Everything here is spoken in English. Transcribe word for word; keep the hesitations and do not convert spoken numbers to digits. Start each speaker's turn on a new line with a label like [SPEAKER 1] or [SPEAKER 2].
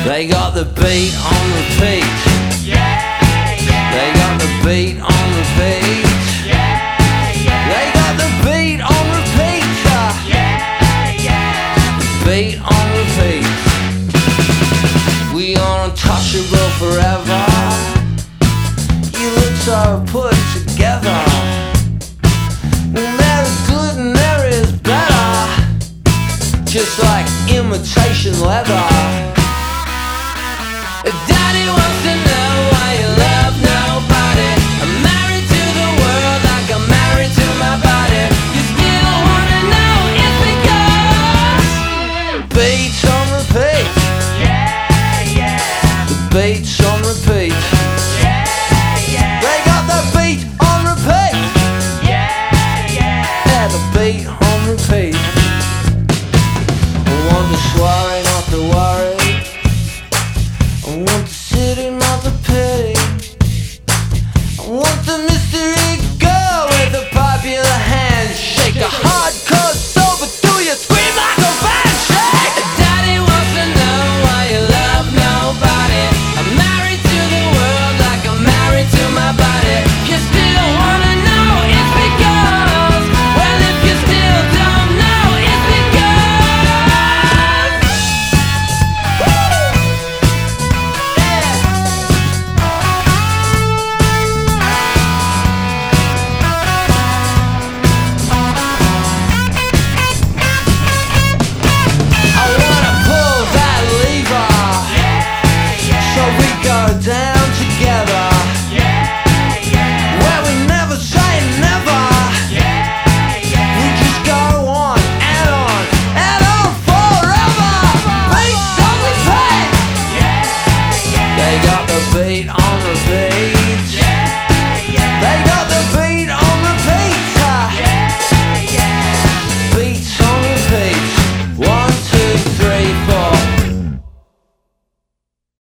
[SPEAKER 1] They got the beat on repeat.
[SPEAKER 2] Yeah, yeah.
[SPEAKER 1] They got the beat on repeat.
[SPEAKER 2] Yeah, yeah.
[SPEAKER 1] They got the beat on repeat.
[SPEAKER 2] Yeah, yeah.
[SPEAKER 1] Beat on repeat. We are untouchable forever. You look so put together. Well, there is good and there is better. Just like imitation leather. Daddy wants to know why you love nobody. I'm married to the world like I'm married to my body. You still wanna know it's because beats on repeat.
[SPEAKER 2] Yeah, yeah.
[SPEAKER 1] The beats on